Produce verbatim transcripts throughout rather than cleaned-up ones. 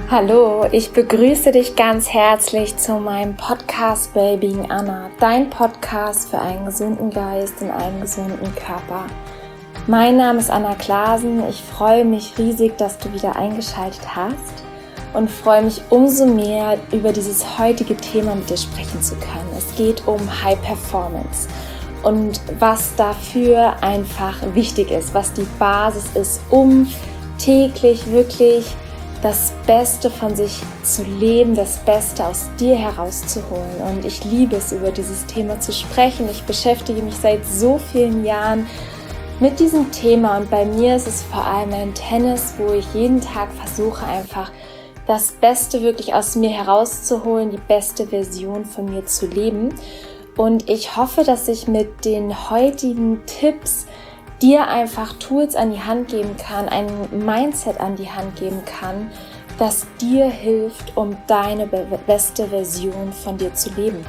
Hallo, ich begrüße dich ganz herzlich zu meinem Podcast Wellbeing Anna, dein Podcast für einen gesunden Geist und einen gesunden Körper. Mein Name ist Anna Klasen, ich freue mich riesig, dass du wieder eingeschaltet hast und freue mich umso mehr, über dieses heutige Thema mit dir sprechen zu können. Es geht um High Performance und was dafür einfach wichtig ist, was die Basis ist, um täglich wirklich das Beste von sich zu leben, das Beste aus dir herauszuholen. Und ich liebe es, über dieses Thema zu sprechen. Ich beschäftige mich seit so vielen Jahren mit diesem Thema und bei mir ist es vor allem ein Tennis, wo ich jeden Tag versuche, einfach das Beste wirklich aus mir herauszuholen, die beste Version von mir zu leben. Und ich hoffe, dass ich mit den heutigen Tipps dir einfach Tools an die Hand geben kann, ein Mindset an die Hand geben kann, das dir hilft, um deine be- beste Version von dir zu leben.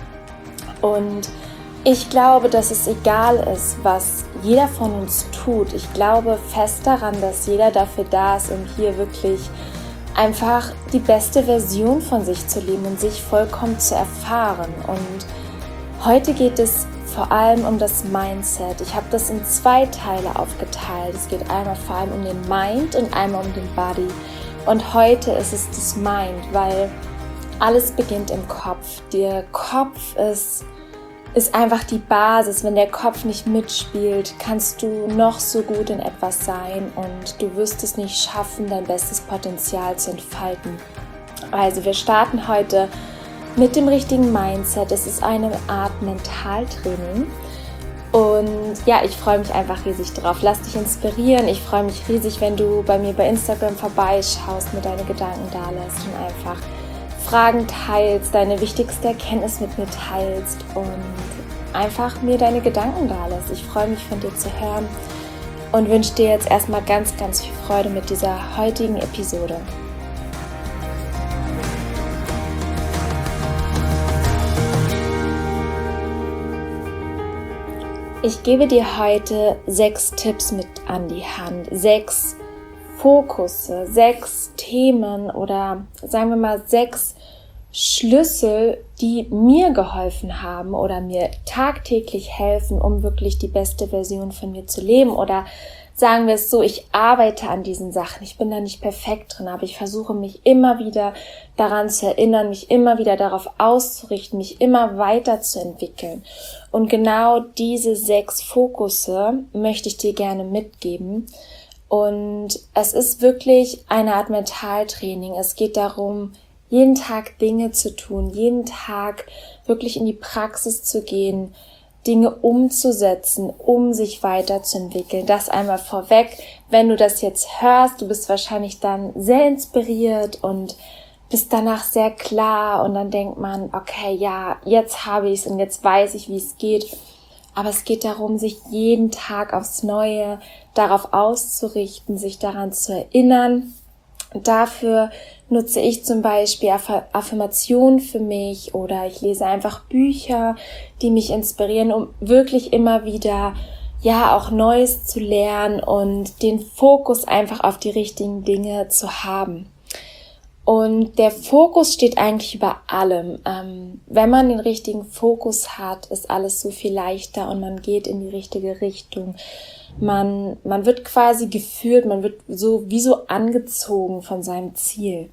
Und ich glaube, dass es egal ist, was jeder von uns tut. Ich glaube fest daran, dass jeder dafür da ist, um hier wirklich einfach die beste Version von sich zu leben und sich vollkommen zu erfahren. Und heute geht es vor allem um das Mindset. Ich habe das in zwei Teile aufgeteilt. Es geht einmal vor allem um den Mind und einmal um den Body. Und heute ist es das Mind, weil alles beginnt im Kopf. Der Kopf ist, ist einfach die Basis. Wenn der Kopf nicht mitspielt, kannst du noch so gut in etwas sein und du wirst es nicht schaffen, dein bestes Potenzial zu entfalten. Also wir starten heute mit dem richtigen Mindset. Es ist eine Art Mentaltraining und ja, ich freue mich einfach riesig drauf. Lass dich inspirieren. Ich freue mich riesig, wenn du bei mir bei Instagram vorbeischaust, mir deine Gedanken da lässt und einfach Fragen teilst, deine wichtigste Erkenntnis mit mir teilst und einfach mir deine Gedanken da lässt. Ich freue mich von dir zu hören und wünsche dir jetzt erstmal ganz, ganz viel Freude mit dieser heutigen Episode. Ich gebe dir heute sechs Tipps mit an die Hand, sechs Fokusse, sechs Themen oder sagen wir mal sechs Schlüssel, die mir geholfen haben oder mir tagtäglich helfen, um wirklich die beste Version von mir zu leben. Oder sagen wir es so, ich arbeite an diesen Sachen. Ich bin da nicht perfekt drin, aber ich versuche mich immer wieder daran zu erinnern, mich immer wieder darauf auszurichten, mich immer weiterzuentwickeln. Und genau diese sechs Fokusse möchte ich dir gerne mitgeben. Und es ist wirklich eine Art Mentaltraining. Es geht darum, jeden Tag Dinge zu tun, jeden Tag wirklich in die Praxis zu gehen, Dinge umzusetzen, um sich weiterzuentwickeln. Das einmal vorweg. Wenn du das jetzt hörst, du bist wahrscheinlich dann sehr inspiriert und bist danach sehr klar und dann denkt man, okay, ja, jetzt habe ich es und jetzt weiß ich, wie es geht. Aber es geht darum, sich jeden Tag aufs Neue darauf auszurichten, sich daran zu erinnern. Und dafür nutze ich zum Beispiel Affirmationen für mich oder ich lese einfach Bücher, die mich inspirieren, um wirklich immer wieder ja auch Neues zu lernen und den Fokus einfach auf die richtigen Dinge zu haben. Und der Fokus steht eigentlich über allem. Ähm, wenn man den richtigen Fokus hat, ist alles so viel leichter und man geht in die richtige Richtung. Man, man wird quasi geführt, man wird so wie so angezogen von seinem Ziel.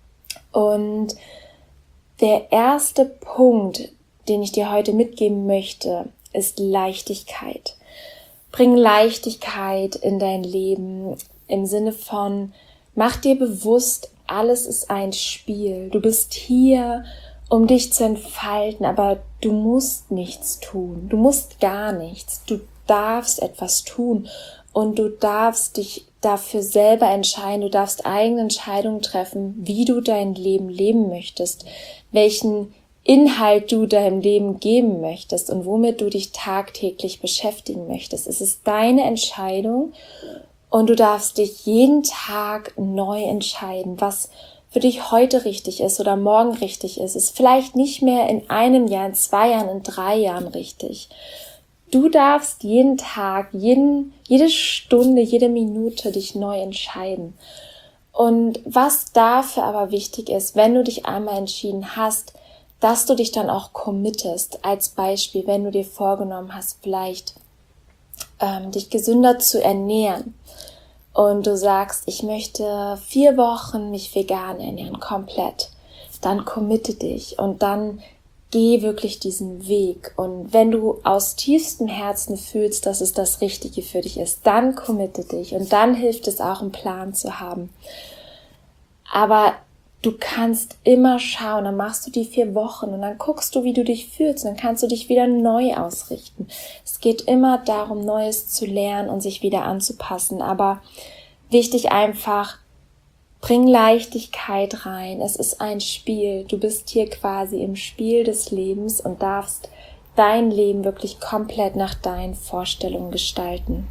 Und der erste Punkt, den ich dir heute mitgeben möchte, ist Leichtigkeit. Bring Leichtigkeit in dein Leben im Sinne von, mach dir bewusst, alles ist ein Spiel. Du bist hier, um dich zu entfalten, aber du musst nichts tun. Du musst gar nichts. Du darfst etwas tun und du darfst dich dafür selber entscheiden. Du darfst eigene Entscheidungen treffen, wie du dein Leben leben möchtest, welchen Inhalt du deinem Leben geben möchtest und womit du dich tagtäglich beschäftigen möchtest. Es ist deine Entscheidung. Und du darfst dich jeden Tag neu entscheiden, was für dich heute richtig ist oder morgen richtig ist. Ist vielleicht nicht mehr in einem Jahr, in zwei Jahren, in drei Jahren richtig. Du darfst jeden Tag, jeden, jede Stunde, jede Minute dich neu entscheiden. Und was dafür aber wichtig ist, wenn du dich einmal entschieden hast, dass du dich dann auch committest. Als Beispiel, wenn du dir vorgenommen hast, vielleicht ähm, dich gesünder zu ernähren und du sagst, ich möchte vier Wochen mich vegan ernähren, komplett, dann committe dich und dann geh wirklich diesen Weg. Und wenn du aus tiefstem Herzen fühlst, dass es das Richtige für dich ist, dann committe dich und dann hilft es auch, einen Plan zu haben. Aber du kannst immer schauen, dann machst du die vier Wochen und dann guckst du, wie du dich fühlst und dann kannst du dich wieder neu ausrichten. Es geht immer darum, Neues zu lernen und sich wieder anzupassen, aber wichtig einfach, bring Leichtigkeit rein. Es ist ein Spiel. Du bist hier quasi im Spiel des Lebens und darfst dein Leben wirklich komplett nach deinen Vorstellungen gestalten.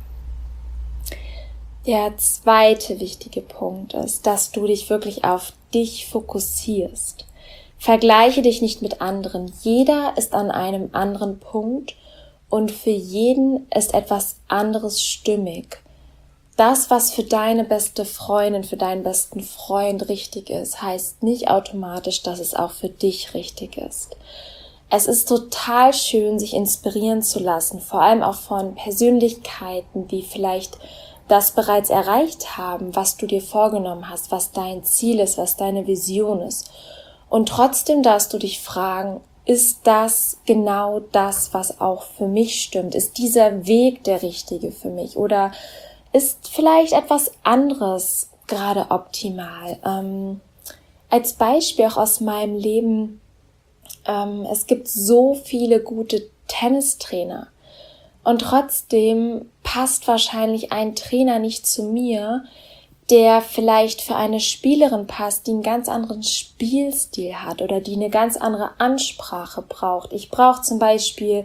Der zweite wichtige Punkt ist, dass du dich wirklich auf dich fokussierst. Vergleiche dich nicht mit anderen. Jeder ist an einem anderen Punkt und für jeden ist etwas anderes stimmig. Das, was für deine beste Freundin, für deinen besten Freund richtig ist, heißt nicht automatisch, dass es auch für dich richtig ist. Es ist total schön, sich inspirieren zu lassen, vor allem auch von Persönlichkeiten, die vielleicht das bereits erreicht haben, was du dir vorgenommen hast, was dein Ziel ist, was deine Vision ist. Und trotzdem darfst du dich fragen, ist das genau das, was auch für mich stimmt? Ist dieser Weg der richtige für mich? Oder ist vielleicht etwas anderes gerade optimal? Ähm, als Beispiel auch aus meinem Leben, ähm, es gibt so viele gute Tennistrainer und trotzdem passt wahrscheinlich ein Trainer nicht zu mir, der vielleicht für eine Spielerin passt, die einen ganz anderen Spielstil hat oder die eine ganz andere Ansprache braucht. Ich brauche zum Beispiel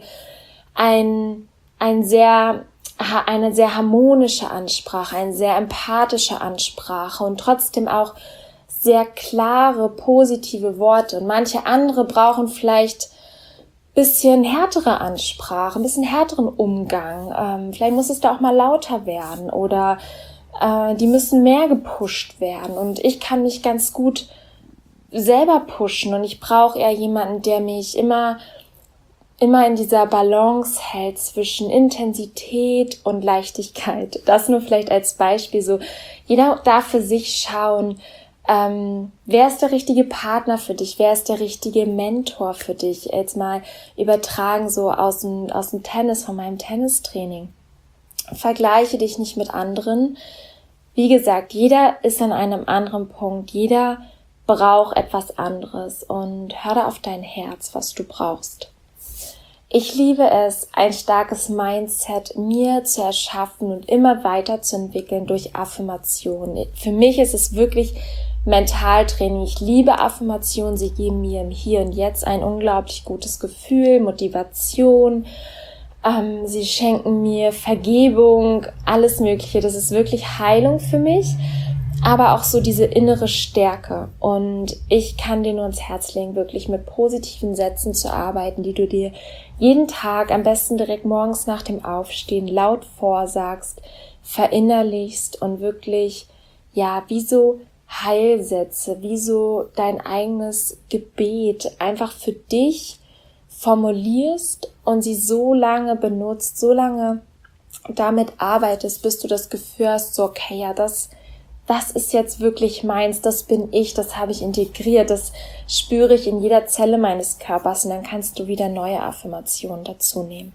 ein, ein sehr eine sehr harmonische Ansprache, eine sehr empathische Ansprache und trotzdem auch sehr klare, positive Worte. Und manche andere brauchen vielleicht ein bisschen härtere Ansprache, ein bisschen härteren Umgang. Ähm, vielleicht muss es da auch mal lauter werden oder äh, die müssen mehr gepusht werden. Und ich kann mich ganz gut selber pushen und ich brauche eher jemanden, der mich immer immer in dieser Balance hält zwischen Intensität und Leichtigkeit. Das nur vielleicht als Beispiel so. Jeder darf für sich schauen, ähm, wer ist der richtige Partner für dich? Wer ist der richtige Mentor für dich? Jetzt mal übertragen so aus dem, aus dem Tennis, von meinem Tennistraining. Vergleiche dich nicht mit anderen. Wie gesagt, jeder ist an einem anderen Punkt. Jeder braucht etwas anderes und hör da auf dein Herz, was du brauchst. Ich liebe es, ein starkes Mindset mir zu erschaffen und immer weiterzuentwickeln durch Affirmationen. Für mich ist es wirklich Mentaltraining. Ich liebe Affirmationen. Sie geben mir im Hier und Jetzt ein unglaublich gutes Gefühl, Motivation. Ähm, sie schenken mir Vergebung, alles Mögliche. Das ist wirklich Heilung für mich, aber auch so diese innere Stärke. Und ich kann dir nur ins Herz legen, wirklich mit positiven Sätzen zu arbeiten, die du dir jeden Tag, am besten direkt morgens nach dem Aufstehen, laut vorsagst, verinnerlichst und wirklich, ja, wie so Heilsätze, wie so dein eigenes Gebet einfach für dich formulierst und sie so lange benutzt, so lange damit arbeitest, bis du das Gefühl hast, so, okay, ja, das das ist jetzt wirklich meins, das bin ich, das habe ich integriert, das spüre ich in jeder Zelle meines Körpers und dann kannst du wieder neue Affirmationen dazu nehmen.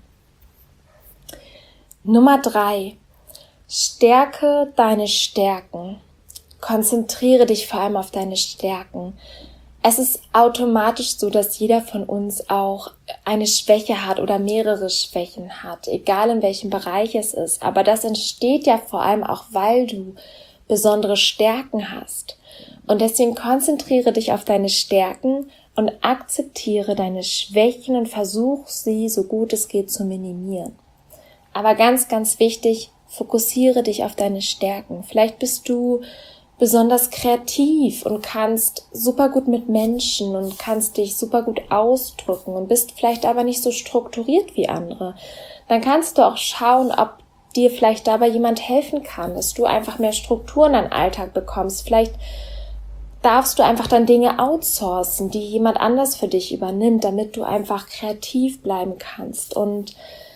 Nummer drei. Stärke deine Stärken. Konzentriere dich vor allem auf deine Stärken. Es ist automatisch so, dass jeder von uns auch eine Schwäche hat oder mehrere Schwächen hat, egal in welchem Bereich es ist. Aber das entsteht ja vor allem auch, weil du besondere Stärken hast. Und deswegen konzentriere dich auf deine Stärken und akzeptiere deine Schwächen und versuch sie, so gut es geht, zu minimieren. Aber ganz, ganz wichtig, fokussiere dich auf deine Stärken. Vielleicht bist du besonders kreativ und kannst super gut mit Menschen und kannst dich super gut ausdrücken und bist vielleicht aber nicht so strukturiert wie andere. Dann kannst du auch schauen, ob dir vielleicht dabei jemand helfen kann, dass du einfach mehr Struktur in deinen Alltag bekommst. Vielleicht darfst du einfach dann Dinge outsourcen, die jemand anders für dich übernimmt, damit du einfach kreativ bleiben kannst. Und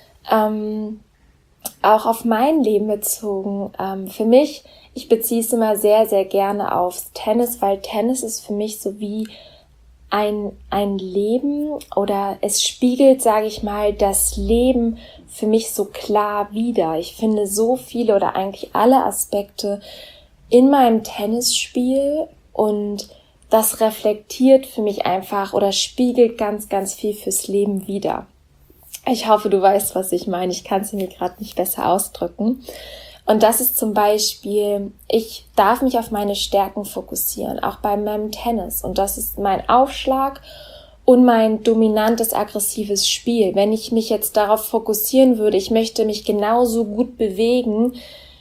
ähm, auch auf mein Leben bezogen, ähm, für mich, ich beziehe es immer sehr, sehr gerne aufs Tennis, weil Tennis ist für mich so wie ein, ein Leben oder es spiegelt, sage ich mal, das Leben für mich so klar wider. Ich finde so viele oder eigentlich alle Aspekte in meinem Tennisspiel und das reflektiert für mich einfach oder spiegelt ganz, ganz viel fürs Leben wider. Ich hoffe, du weißt, was ich meine. Ich kann es mir gerade nicht besser ausdrücken. Und das ist zum Beispiel, ich darf mich auf meine Stärken fokussieren, auch bei meinem Tennis. Und das ist mein Aufschlag und mein dominantes, aggressives Spiel. Wenn ich mich jetzt darauf fokussieren würde, ich möchte mich genauso gut bewegen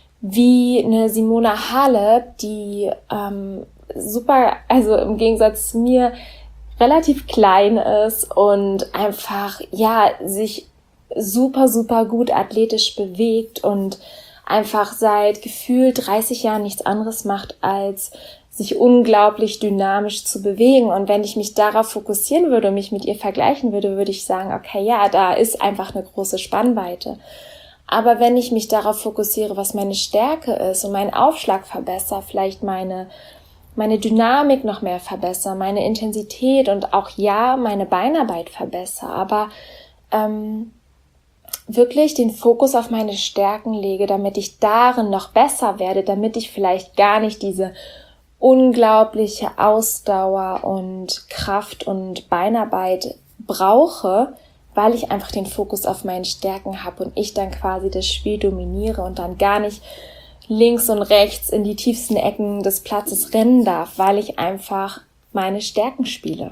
wie eine Simona Halep, die ähm, super, also im Gegensatz zu mir, relativ klein ist und einfach, ja, sich super, super gut athletisch bewegt und einfach seit gefühlt dreißig Jahren nichts anderes macht, als sich unglaublich dynamisch zu bewegen. Und wenn ich mich darauf fokussieren würde und mich mit ihr vergleichen würde, würde ich sagen, okay, ja, da ist einfach eine große Spannweite. Aber wenn ich mich darauf fokussiere, was meine Stärke ist und meinen Aufschlag verbessere, vielleicht meine meine Dynamik noch mehr verbessere, meine Intensität und auch ja, meine Beinarbeit verbessere, aber ähm, wirklich den Fokus auf meine Stärken lege, damit ich darin noch besser werde, damit ich vielleicht gar nicht diese unglaubliche Ausdauer und Kraft und Beinarbeit brauche, weil ich einfach den Fokus auf meine Stärken habe und ich dann quasi das Spiel dominiere und dann gar nicht links und rechts in die tiefsten Ecken des Platzes rennen darf, weil ich einfach meine Stärken spiele.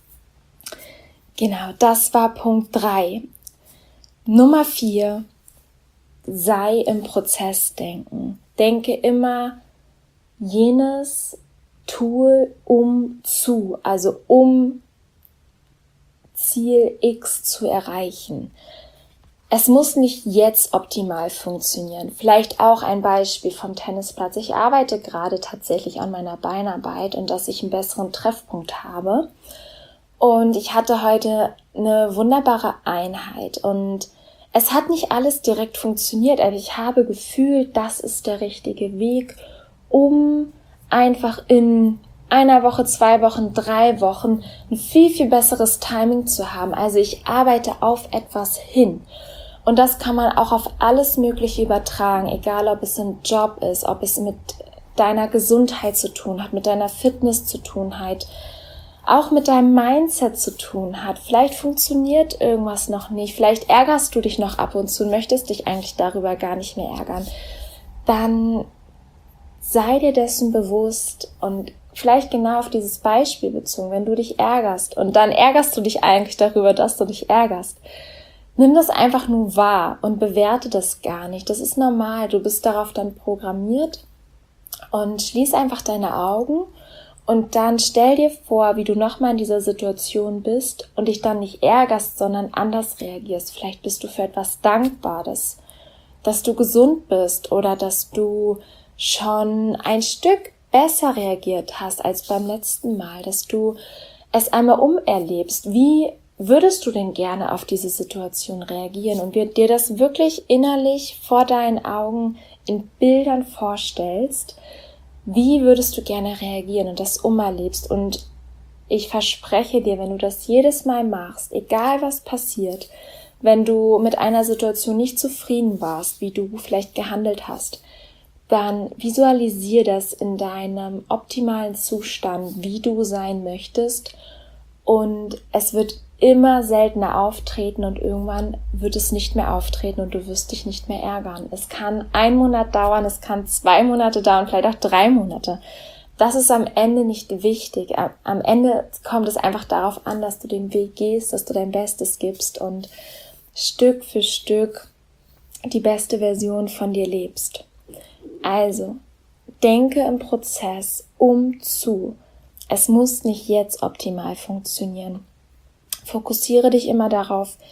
Genau, das war Punkt drei. Nummer vier, sei im Prozess denken. Denke immer jenes Tool um zu, also um Ziel X zu erreichen. Es muss nicht jetzt optimal funktionieren. Vielleicht auch ein Beispiel vom Tennisplatz. Ich arbeite gerade tatsächlich an meiner Beinarbeit und dass ich einen besseren Treffpunkt habe. Und ich hatte heute eine wunderbare Einheit und es hat nicht alles direkt funktioniert, aber ich habe gefühlt, das ist der richtige Weg, um einfach in einer Woche, zwei Wochen, drei Wochen ein viel, viel besseres Timing zu haben. Also ich arbeite auf etwas hin. Und das kann man auch auf alles Mögliche übertragen, egal ob es ein Job ist, ob es mit deiner Gesundheit zu tun hat, mit deiner Fitness zu tun hat, auch mit deinem Mindset zu tun hat. Vielleicht funktioniert irgendwas noch nicht, vielleicht ärgerst du dich noch ab und zu und möchtest dich eigentlich darüber gar nicht mehr ärgern. Dann sei dir dessen bewusst und vielleicht genau auf dieses Beispiel bezogen, wenn du dich ärgerst und dann ärgerst du dich eigentlich darüber, dass du dich ärgerst. Nimm das einfach nur wahr und bewerte das gar nicht. Das ist normal. Du bist darauf dann programmiert und schließ einfach deine Augen und dann stell dir vor, wie du nochmal in dieser Situation bist und dich dann nicht ärgerst, sondern anders reagierst. Vielleicht bist du für etwas dankbar, dass, dass du gesund bist oder dass du schon ein Stück besser reagiert hast als beim letzten Mal, dass du es einmal umerlebst. Wie würdest du denn gerne auf diese Situation reagieren und dir das wirklich innerlich vor deinen Augen in Bildern vorstellst, wie würdest du gerne reagieren und das umerlebst? Und ich verspreche dir, wenn du das jedes Mal machst, egal was passiert, wenn du mit einer Situation nicht zufrieden warst, wie du vielleicht gehandelt hast, dann visualisier das in deinem optimalen Zustand, wie du sein möchtest und es wird immer seltener auftreten und irgendwann wird es nicht mehr auftreten und du wirst dich nicht mehr ärgern. Es kann ein Monat dauern, es kann zwei Monate dauern, vielleicht auch drei Monate. Das ist am Ende nicht wichtig. Am Ende kommt es einfach darauf an, dass du den Weg gehst, dass du dein Bestes gibst und Stück für Stück die beste Version von dir lebst. Also, denke im Prozess um zu. Es muss nicht jetzt optimal funktionieren. Fokussiere dich immer darauf,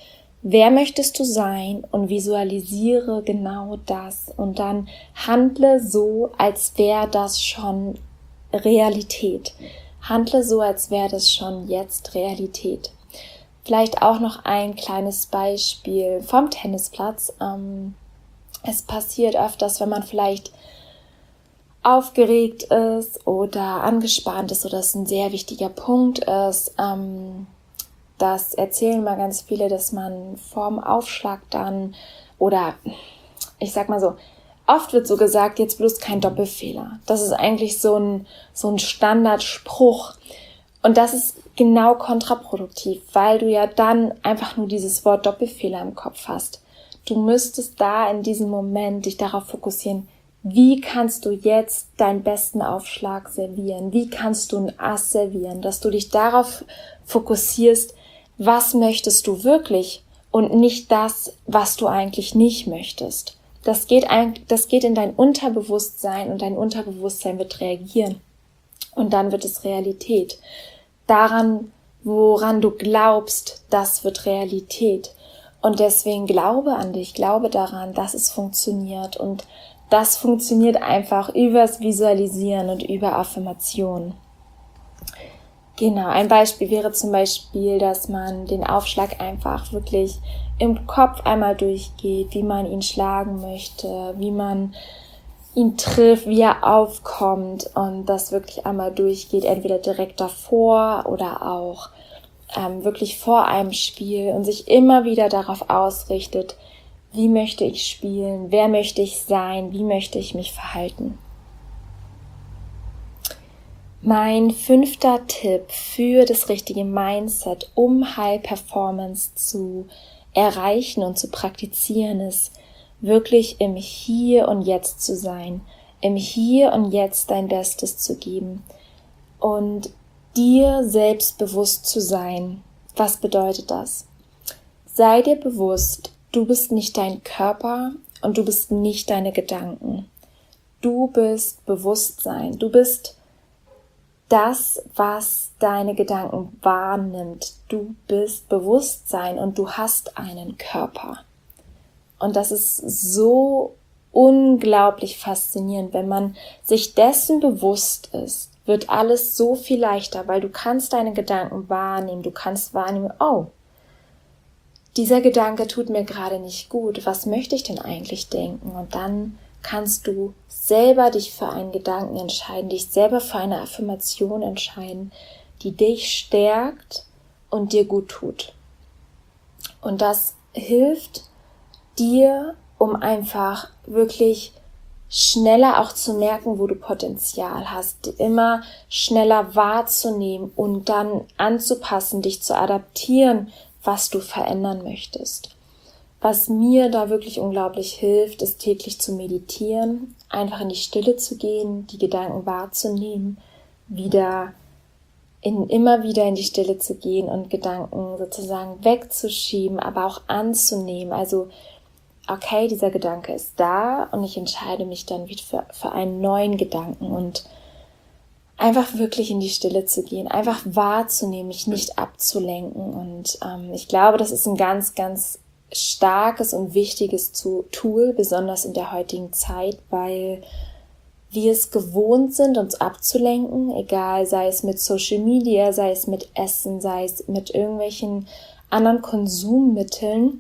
wer möchtest du sein und visualisiere genau das und dann handle so, als wäre das schon Realität. Handle so, als wäre das schon jetzt Realität. Vielleicht auch noch ein kleines Beispiel vom Tennisplatz. Ähm, es passiert öfters, wenn man vielleicht aufgeregt ist oder angespannt ist oder es ein sehr wichtiger Punkt ist. Ähm, das erzählen mal ganz viele, dass man vorm Aufschlag dann oder ich sag mal so, oft wird so gesagt, jetzt bloß kein Doppelfehler. Das ist eigentlich so ein, so ein Standardspruch. Und das ist genau kontraproduktiv, weil du ja dann einfach nur dieses Wort Doppelfehler im Kopf hast. Du müsstest da in diesem Moment dich darauf fokussieren, wie kannst du jetzt deinen besten Aufschlag servieren? Wie kannst du ein Ass servieren? Dass du dich darauf fokussierst, was möchtest du wirklich und nicht das, was du eigentlich nicht möchtest. Das geht, ein, das geht in dein Unterbewusstsein und dein Unterbewusstsein wird reagieren. Und dann wird es Realität. Daran, woran du glaubst, das wird Realität. Und deswegen glaube an dich, glaube daran, dass es funktioniert. Und das funktioniert einfach übers Visualisieren und über Affirmationen. Genau, ein Beispiel wäre zum Beispiel, dass man den Aufschlag einfach wirklich im Kopf einmal durchgeht, wie man ihn schlagen möchte, wie man ihn trifft, wie er aufkommt und das wirklich einmal durchgeht, entweder direkt davor oder auch ähm, wirklich vor einem Spiel und sich immer wieder darauf ausrichtet, wie möchte ich spielen, wer möchte ich sein, wie möchte ich mich verhalten. Mein fünfter Tipp für das richtige Mindset, um High Performance zu erreichen und zu praktizieren, ist wirklich im Hier und Jetzt zu sein, im Hier und Jetzt dein Bestes zu geben und dir selbstbewusst zu sein. Was bedeutet das? Sei dir bewusst, du bist nicht dein Körper und du bist nicht deine Gedanken. Du bist Bewusstsein, du bist das, was deine Gedanken wahrnimmt. Du bist Bewusstsein und du hast einen Körper. Und das ist so unglaublich faszinierend. Wenn man sich dessen bewusst ist, wird alles so viel leichter, weil du kannst deine Gedanken wahrnehmen. Du kannst wahrnehmen, oh, dieser Gedanke tut mir gerade nicht gut. Was möchte ich denn eigentlich denken? Und dann kannst du selber dich für einen Gedanken entscheiden, dich selber für eine Affirmation entscheiden, die dich stärkt und dir gut tut. Und das hilft dir, um einfach wirklich schneller auch zu merken, wo du Potenzial hast, immer schneller wahrzunehmen und dann anzupassen, dich zu adaptieren, was du verändern möchtest. Was mir da wirklich unglaublich hilft, ist täglich zu meditieren, einfach in die Stille zu gehen, die Gedanken wahrzunehmen, wieder in, immer wieder in die Stille zu gehen und Gedanken sozusagen wegzuschieben, aber auch anzunehmen. Also, okay, dieser Gedanke ist da und ich entscheide mich dann wieder für, für einen neuen Gedanken und einfach wirklich in die Stille zu gehen, einfach wahrzunehmen, mich nicht abzulenken. Und ähm, ich glaube, das ist ein ganz, ganz starkes und wichtiges Tool, besonders in der heutigen Zeit, weil wir es gewohnt sind, uns abzulenken, egal, sei es mit Social Media, sei es mit Essen, sei es mit irgendwelchen anderen Konsummitteln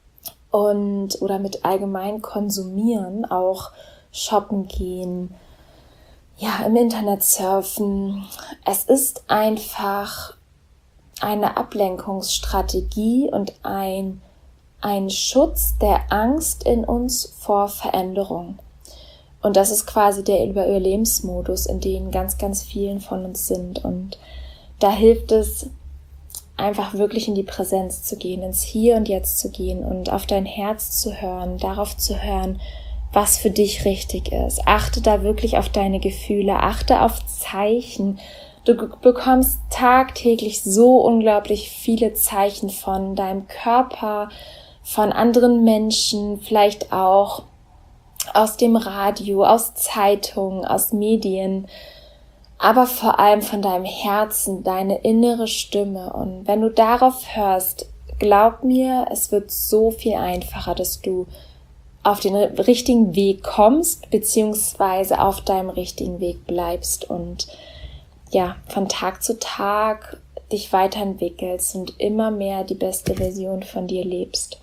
und oder mit allgemein Konsumieren, auch shoppen gehen, ja, im Internet surfen. Es ist einfach eine Ablenkungsstrategie und ein ein Schutz der Angst in uns vor Veränderung. Und das ist quasi der Überlebensmodus, in dem ganz, ganz vielen von uns sind. Und da hilft es, einfach wirklich in die Präsenz zu gehen, ins Hier und Jetzt zu gehen und auf dein Herz zu hören, darauf zu hören, was für dich richtig ist. Achte da wirklich auf deine Gefühle, achte auf Zeichen. Du bekommst tagtäglich so unglaublich viele Zeichen von deinem Körper, von anderen Menschen, vielleicht auch aus dem Radio, aus Zeitungen, aus Medien, aber vor allem von deinem Herzen, deine innere Stimme. Und wenn du darauf hörst, glaub mir, es wird so viel einfacher, dass du auf den richtigen Weg kommst, beziehungsweise auf deinem richtigen Weg bleibst und ja, von Tag zu Tag dich weiterentwickelst und immer mehr die beste Version von dir lebst.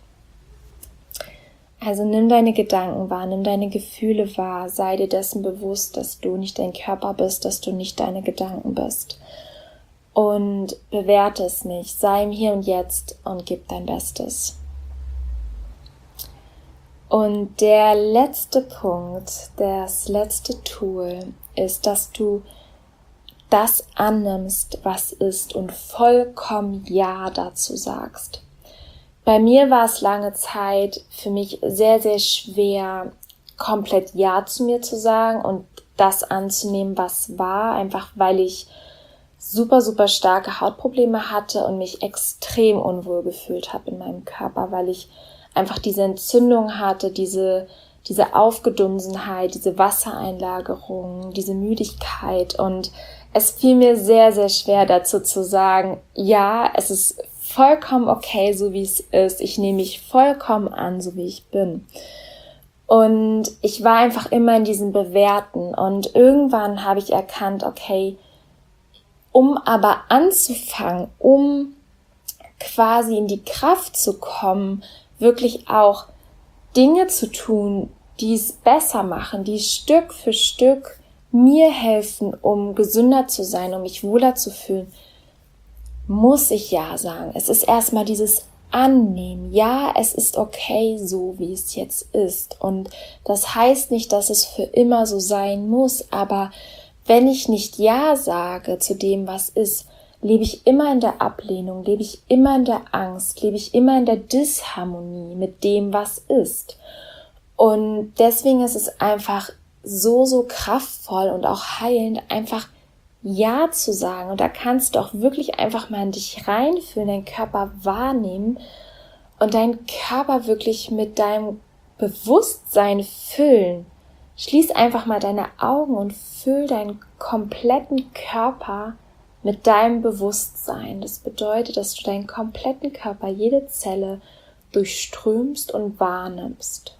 Also nimm deine Gedanken wahr, nimm deine Gefühle wahr, sei dir dessen bewusst, dass du nicht dein Körper bist, dass du nicht deine Gedanken bist. Und bewerte es nicht, sei im Hier und Jetzt und gib dein Bestes. Und der letzte Punkt, das letzte Tool ist, dass du das annimmst, was ist und vollkommen Ja dazu sagst. Bei mir war es lange Zeit für mich sehr, sehr schwer, komplett Ja zu mir zu sagen und das anzunehmen, was war, einfach weil ich super, super starke Hautprobleme hatte und mich extrem unwohl gefühlt habe in meinem Körper, weil ich einfach diese Entzündung hatte, diese, diese Aufgedunsenheit, diese Wassereinlagerung, diese Müdigkeit und es fiel mir sehr, sehr schwer dazu zu sagen, ja, es ist vollkommen okay, so wie es ist. Ich nehme mich vollkommen an, so wie ich bin. Und ich war einfach immer in diesem Bewerten. Und irgendwann habe ich erkannt, okay, um aber anzufangen, um quasi in die Kraft zu kommen, wirklich auch Dinge zu tun, die es besser machen, die Stück für Stück mir helfen, um gesünder zu sein, um mich wohler zu fühlen, muss ich Ja sagen. Es ist erstmal dieses Annehmen. Ja, es ist okay, so wie es jetzt ist. Und das heißt nicht, dass es für immer so sein muss, aber wenn ich nicht Ja sage zu dem, was ist, lebe ich immer in der Ablehnung, lebe ich immer in der Angst, lebe ich immer in der Disharmonie mit dem, was ist. Und deswegen ist es einfach so, so kraftvoll und auch heilend, einfach Ja zu sagen. Und da kannst du auch wirklich einfach mal in dich reinfühlen, deinen Körper wahrnehmen und deinen Körper wirklich mit deinem Bewusstsein füllen. Schließ einfach mal deine Augen und füll deinen kompletten Körper mit deinem Bewusstsein. Das bedeutet, dass du deinen kompletten Körper, jede Zelle durchströmst und wahrnimmst.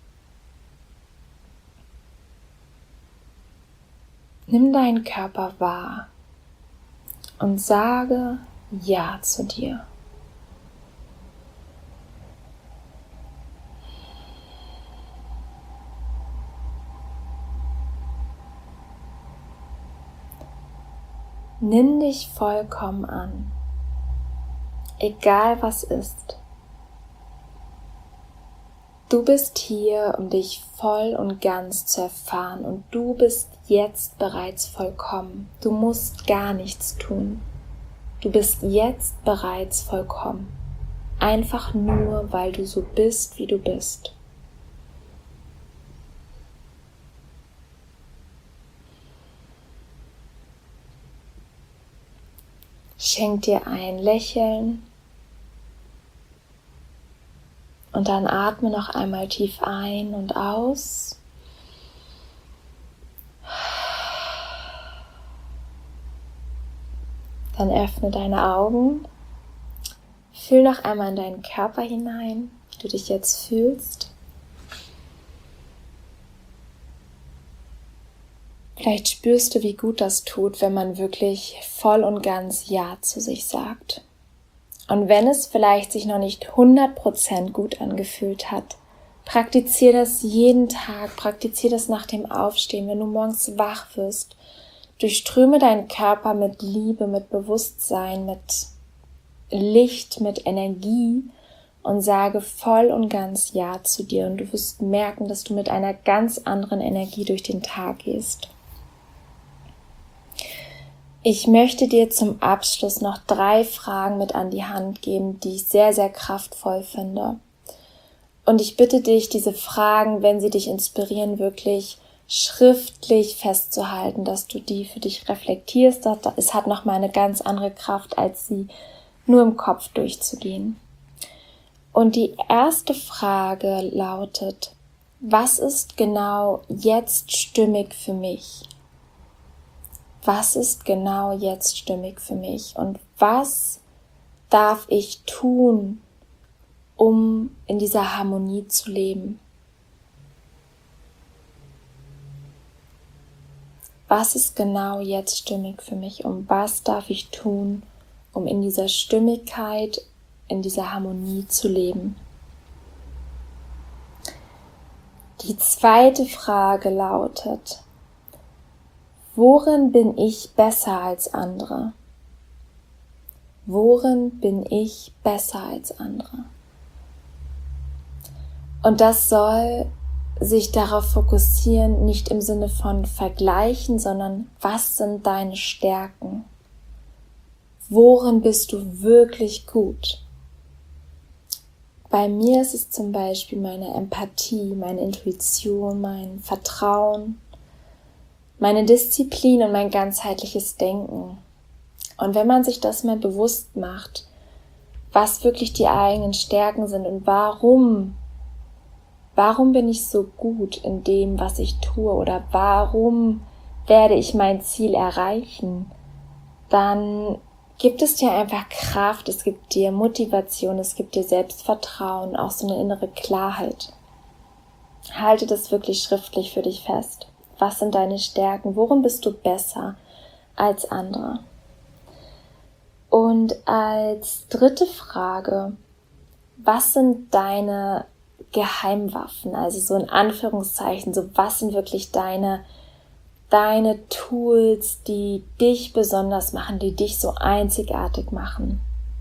Nimm deinen Körper wahr und sage Ja zu dir. Nimm dich vollkommen an, egal was ist. Du bist hier, um dich voll und ganz zu erfahren und du bist jetzt bereits vollkommen. Du musst gar nichts tun. Du bist jetzt bereits vollkommen. Einfach nur, weil du so bist, wie du bist. Schenk dir ein Lächeln und dann atme noch einmal tief ein und aus. Dann öffne deine Augen, fühl noch einmal in deinen Körper hinein, wie du dich jetzt fühlst. Vielleicht spürst du, wie gut das tut, wenn man wirklich voll und ganz Ja zu sich sagt. Und wenn es vielleicht sich noch nicht hundert Prozent gut angefühlt hat, praktiziere das jeden Tag, praktiziere das nach dem Aufstehen, wenn du morgens wach wirst. Durchströme deinen Körper mit Liebe, mit Bewusstsein, mit Licht, mit Energie und sage voll und ganz Ja zu dir. Und du wirst merken, dass du mit einer ganz anderen Energie durch den Tag gehst. Ich möchte dir zum Abschluss noch drei Fragen mit an die Hand geben, die ich sehr, sehr kraftvoll finde. Und ich bitte dich, diese Fragen, wenn sie dich inspirieren, wirklich schriftlich festzuhalten, dass du die für dich reflektierst. Es hat nochmal eine ganz andere Kraft, als sie nur im Kopf durchzugehen. Und die erste Frage lautet: Was ist genau jetzt stimmig für mich? Was ist genau jetzt stimmig für mich? Und was darf ich tun, um in dieser Harmonie zu leben? Was ist genau jetzt stimmig für mich und was darf ich tun, um in dieser Stimmigkeit, in dieser Harmonie zu leben? Die zweite Frage lautet: Worin bin ich besser als andere? Worin bin ich besser als andere? Und das soll sich darauf fokussieren, nicht im Sinne von vergleichen, sondern was sind deine Stärken? Worin bist du wirklich gut? Bei mir ist es zum Beispiel meine Empathie, meine Intuition, mein Vertrauen, meine Disziplin und mein ganzheitliches Denken. Und wenn man sich das mal bewusst macht, was wirklich die eigenen Stärken sind und warum Warum bin ich so gut in dem, was ich tue, oder warum werde ich mein Ziel erreichen? Dann gibt es dir einfach Kraft, es gibt dir Motivation, es gibt dir Selbstvertrauen, auch so eine innere Klarheit. Halte das wirklich schriftlich für dich fest. Was sind deine Stärken? Worin bist du besser als andere? Und als dritte Frage: Was sind deine Geheimwaffen, also so in Anführungszeichen, so was sind wirklich deine, deine Tools, die dich besonders machen, die dich so einzigartig machen.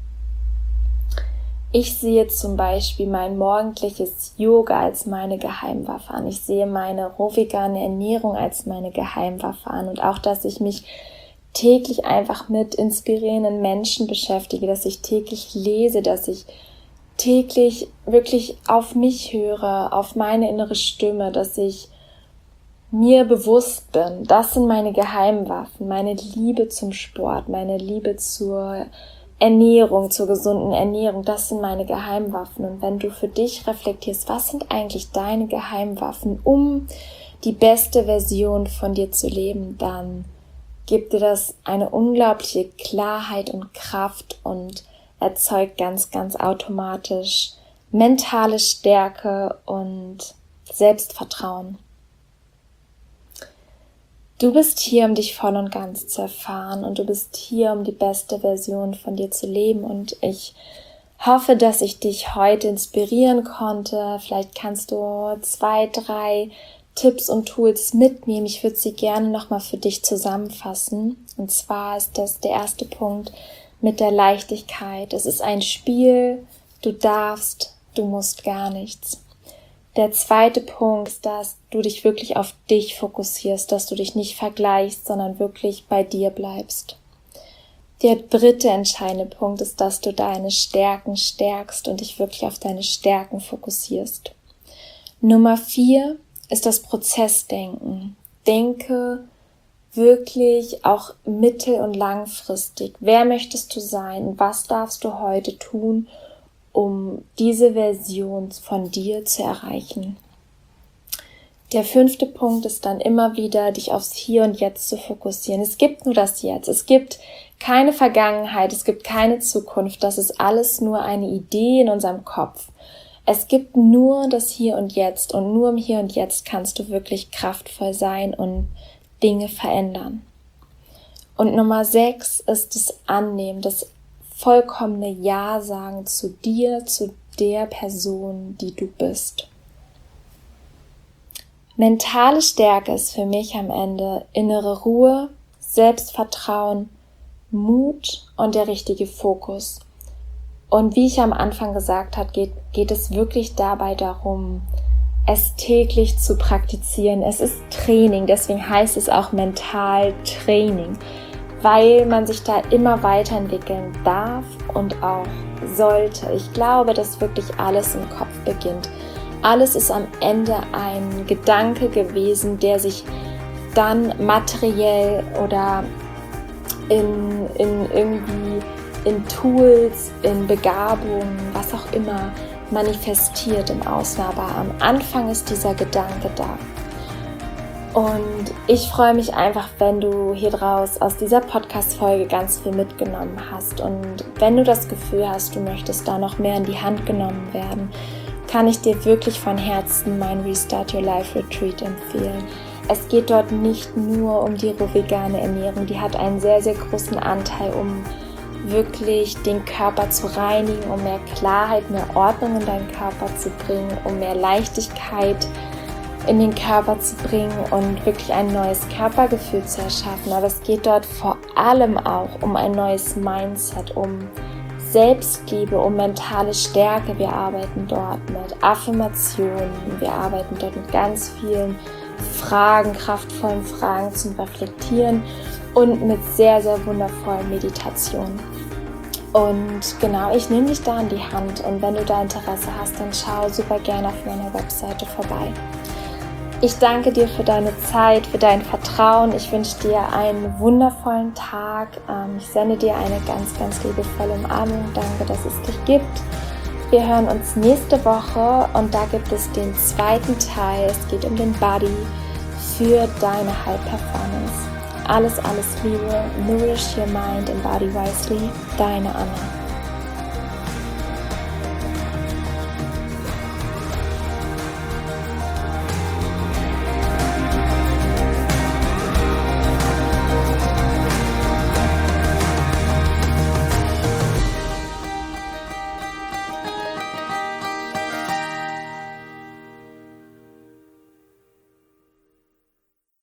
Ich sehe zum Beispiel mein morgendliches Yoga als meine Geheimwaffe an. Ich sehe meine rohvegane Ernährung als meine Geheimwaffe an und auch, dass ich mich täglich einfach mit inspirierenden Menschen beschäftige, dass ich täglich lese, dass ich täglich wirklich auf mich höre, auf meine innere Stimme, dass ich mir bewusst bin. Das sind meine Geheimwaffen, meine Liebe zum Sport, meine Liebe zur Ernährung, zur gesunden Ernährung. Das sind meine Geheimwaffen. Und wenn du für dich reflektierst, was sind eigentlich deine Geheimwaffen, um die beste Version von dir zu leben, dann gibt dir das eine unglaubliche Klarheit und Kraft und erzeugt ganz, ganz automatisch mentale Stärke und Selbstvertrauen. Du bist hier, um dich voll und ganz zu erfahren, und du bist hier, um die beste Version von dir zu leben, und ich hoffe, dass ich dich heute inspirieren konnte. Vielleicht kannst du zwei, drei Tipps und Tools mitnehmen. Ich würde sie gerne nochmal für dich zusammenfassen. Und zwar ist das der erste Punkt: mit der Leichtigkeit. Es ist ein Spiel, du darfst, du musst gar nichts. Der zweite Punkt ist, dass du dich wirklich auf dich fokussierst, dass du dich nicht vergleichst, sondern wirklich bei dir bleibst. Der dritte entscheidende Punkt ist, dass du deine Stärken stärkst und dich wirklich auf deine Stärken fokussierst. Nummer vier ist das Prozessdenken. Denke wirklich auch mittel- und langfristig. Wer möchtest du sein? Was darfst du heute tun, um diese Version von dir zu erreichen? Der fünfte Punkt ist dann immer wieder, dich aufs Hier und Jetzt zu fokussieren. Es gibt nur das Jetzt. Es gibt keine Vergangenheit. Es gibt keine Zukunft. Das ist alles nur eine Idee in unserem Kopf. Es gibt nur das Hier und Jetzt. Und nur im Hier und Jetzt kannst du wirklich kraftvoll sein und Dinge verändern. Und Nummer sechs ist das Annehmen, das vollkommene Ja sagen zu dir, zu der Person, die du bist. Mentale Stärke ist für mich am Ende innere Ruhe, Selbstvertrauen, Mut und der richtige Fokus. Und wie ich am Anfang gesagt habe, geht, geht es wirklich dabei darum, es täglich zu praktizieren. Es ist Training, deswegen heißt es auch Mentaltraining, weil man sich da immer weiterentwickeln darf und auch sollte. Ich glaube, dass wirklich alles im Kopf beginnt. Alles ist am Ende ein Gedanke gewesen, der sich dann materiell oder in, in irgendwie in Tools, in Begabungen, was auch immer, manifestiert im Außen, aber am Anfang ist dieser Gedanke da. Und ich freue mich einfach, wenn du hier draus aus dieser Podcast-Folge ganz viel mitgenommen hast. Und wenn du das Gefühl hast, du möchtest da noch mehr in die Hand genommen werden, kann ich dir wirklich von Herzen mein Restart Your Life Retreat empfehlen. Es geht dort nicht nur um die rohvegane Ernährung, die hat einen sehr, sehr großen Anteil, um wirklich den Körper zu reinigen, um mehr Klarheit, mehr Ordnung in deinen Körper zu bringen, um mehr Leichtigkeit in den Körper zu bringen und wirklich ein neues Körpergefühl zu erschaffen. Aber es geht dort vor allem auch um ein neues Mindset, um Selbstliebe, um mentale Stärke. Wir arbeiten dort mit Affirmationen, wir arbeiten dort mit ganz vielen Fragen, kraftvollen Fragen zum Reflektieren und mit sehr, sehr wundervollen Meditationen. Und genau, ich nehme dich da an die Hand und wenn du da Interesse hast, dann schau super gerne auf meiner Webseite vorbei. Ich danke dir für deine Zeit, für dein Vertrauen. Ich wünsche dir einen wundervollen Tag. Ich sende dir eine ganz, ganz liebevolle Umarmung. Danke, dass es dich gibt. Wir hören uns nächste Woche und da gibt es den zweiten Teil. Es geht um den Body für deine High Performance. Alles, alles Liebe. Nourish your mind and body wisely. Deine Anna.